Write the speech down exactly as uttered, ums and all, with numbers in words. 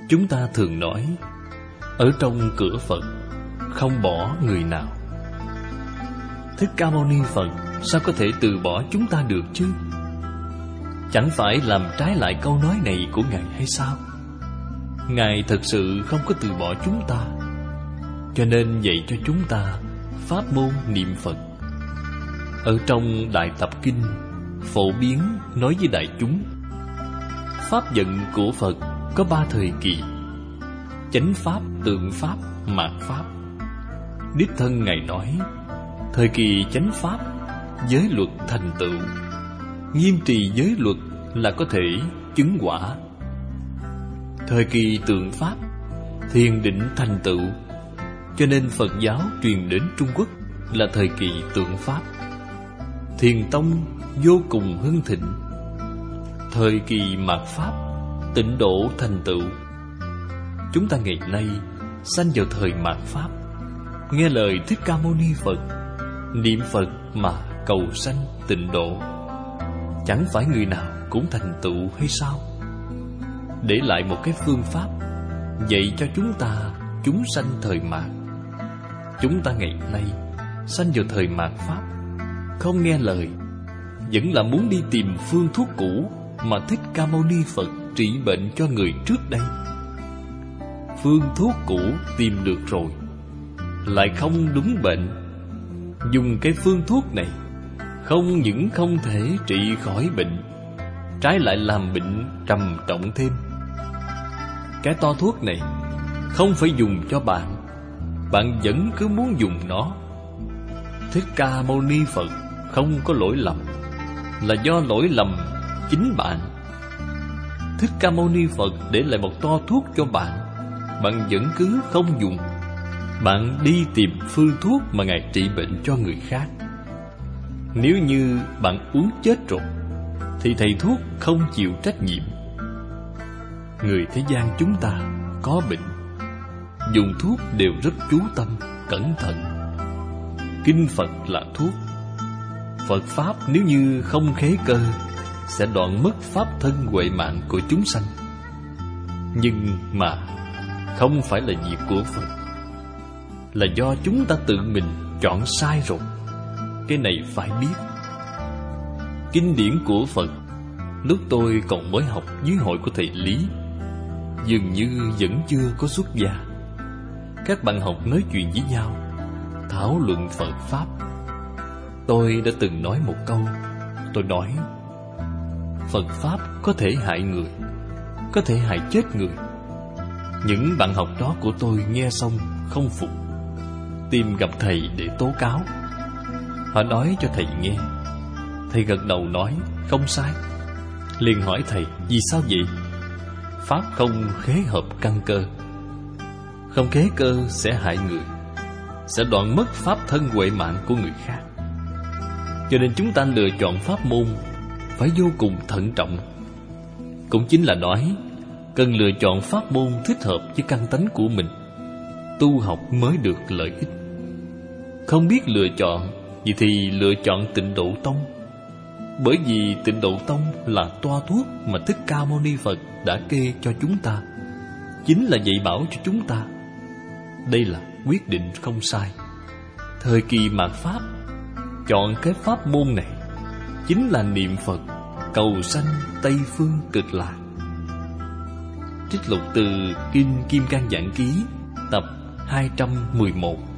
Chúng ta thường nói ở trong cửa Phật không bỏ người nào. Thích Ca Mâu Ni Phật sao có thể từ bỏ chúng ta được chứ? Chẳng phải làm trái lại câu nói này của Ngài hay sao? Ngài thật sự không có từ bỏ chúng ta, cho nên dạy cho chúng ta pháp môn niệm Phật. Ở trong Đại Tập Kinh phổ biến nói với đại chúng, pháp vận của Phật có ba thời kỳ: chánh pháp, tượng pháp, mạt pháp. Đích thân Ngài nói, thời kỳ chánh pháp, giới luật thành tựu, nghiêm trì giới luật là có thể chứng quả. Thời kỳ tượng pháp, thiền định thành tựu, cho nên Phật giáo truyền đến Trung Quốc là thời kỳ tượng pháp. Thiền tông vô cùng hưng thịnh. Thời kỳ mạt pháp, tịnh độ thành tựu. Chúng ta ngày nay sanh vào thời mạt pháp, nghe lời Thích Ca Mâu Ni Phật, niệm Phật mà cầu sanh tịnh độ. Chẳng phải người nào cũng thành tựu hay sao? Để lại một cái phương pháp dạy cho chúng ta chúng sanh thời mạt. Chúng ta ngày nay sanh vào thời mạt pháp, không nghe lời, vẫn là muốn đi tìm phương thuốc cũ mà Thích Ca Mâu Ni Phật trị bệnh cho người trước đây. Phương thuốc cũ tìm được rồi, lại không đúng bệnh. Dùng cái phương thuốc này không những không thể trị khỏi bệnh, trái lại làm bệnh trầm trọng thêm. Cái to thuốc này không phải dùng cho bạn, bạn vẫn cứ muốn dùng nó. Thích Ca Mâu Ni Phật không có lỗi lầm, là do lỗi lầm chính bạn. Thích Ca Mâu Ni Phật để lại một to thuốc cho bạn, bạn vẫn cứ không dùng. Bạn đi tìm phương thuốc mà Ngài trị bệnh cho người khác. Nếu như bạn uống chết rồi thì thầy thuốc không chịu trách nhiệm. Người thế gian chúng ta có bệnh, dùng thuốc đều rất chú tâm, cẩn thận. Kinh Phật là thuốc. Phật Pháp nếu như không khế cơ sẽ đoạn mất pháp thân huệ mạng của chúng sanh. Nhưng mà không phải là việc của Phật, là do chúng ta tự mình chọn sai rồi. Cái này phải biết. Kinh điển của Phật, lúc tôi còn mới học dưới hội của thầy Lý, dường như vẫn chưa có xuất gia. Các bạn học nói chuyện với nhau, thảo luận Phật Pháp. Tôi đã từng nói một câu. Tôi nói, Phật Pháp có thể hại người, có thể hại chết người. Những bạn học đó của tôi nghe xong không phục, tìm gặp thầy để tố cáo. Họ nói cho thầy nghe. Thầy gật đầu nói không sai. Liền hỏi thầy, vì sao vậy? Pháp không khế hợp căn cơ. Không khế cơ sẽ hại người, sẽ đoạn mất pháp thân huệ mạng của người khác. Cho nên chúng ta lựa chọn pháp môn phải vô cùng thận trọng. Cũng chính là nói, cần lựa chọn pháp môn thích hợp với căn tánh của mình, tu học mới được lợi ích. Không biết lựa chọn, vậy thì lựa chọn Tịnh Độ Tông. Bởi vì Tịnh Độ Tông là toa thuốc mà Thích Ca Mâu Ni Phật đã kê cho chúng ta, chính là dạy bảo cho chúng ta. Đây là quyết định không sai. Thời kỳ mạt Pháp, chọn cái pháp môn này chính là niệm Phật, cầu sanh Tây Phương Cực Lạc. Trích lục từ Kinh Kim Cang Giảng Ký tập hai trăm mười một.